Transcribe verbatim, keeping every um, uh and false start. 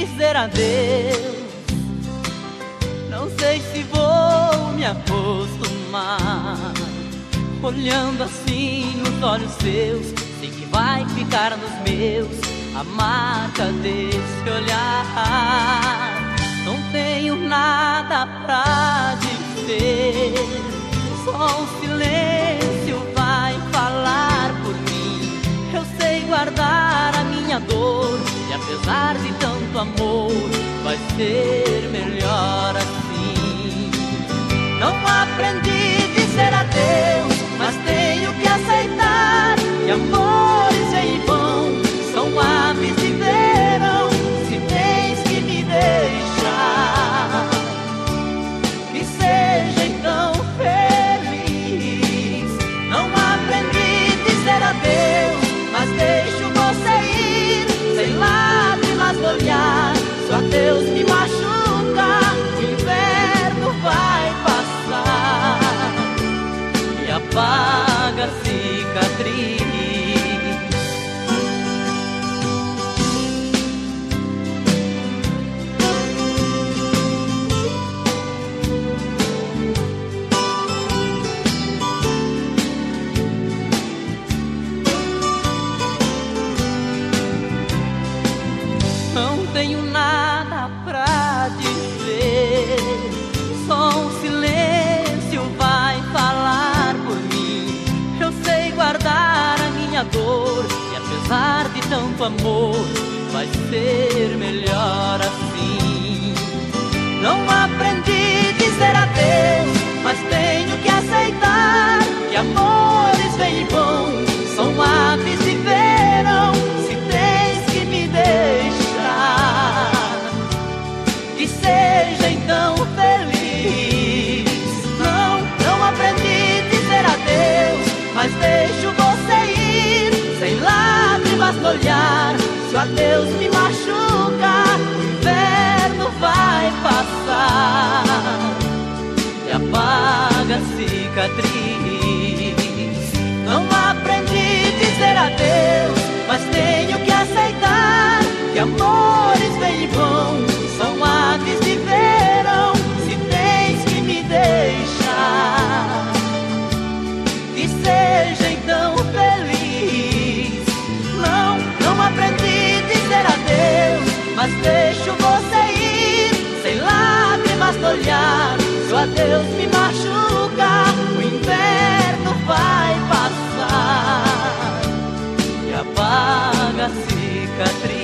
dizer adeus. Não sei se vou me acostumar. Olhando assim nos olhos seus, sei que vai ficar nos meus a marca desse olhar. Não tenho nada pra dizer, só o silêncio vai falar por mim. Eu sei guardar a minha dor, e apesar de tanto amor, vai ser melhor assim. Não aprendi a dizer adeus, mas tenho que aceitar que amores em vão são aves de verão. Se tens que me deixar, que seja então feliz. Não aprendi a dizer adeus, mas deixo você ir, sem lágrimas no olhar. Se o adeus me machuca, o inverno vai passar e apaga a cicatriz. Não tenho nada pra dizer, só um silêncio vai falar por mim. Eu sei guardar a minha dor, e apesar de tanto amor, vai ser melhor assim. Não aprendi a dizer adeus, mas tenho que aceitar que amores vêm e vão, são aves de verão. Se tens que me deixar, que seja então feliz. Não, não aprendi a dizer adeus, mas deixo você ir, sem lágrimas no olhar. Se o adeus me machuca, o inverno vai passar e apaga a cicatriz. Não aprendi a dizer adeus, mas tenho que aceitar que amores vêm e vão, são aves de verão. Se tens que me deixar, que seja então feliz. Não, não aprendi a dizer adeus, mas deixo você ir, sem lágrimas no olhar. Se o adeus me machuca, o inverno vai passar e apaga a cicatriz.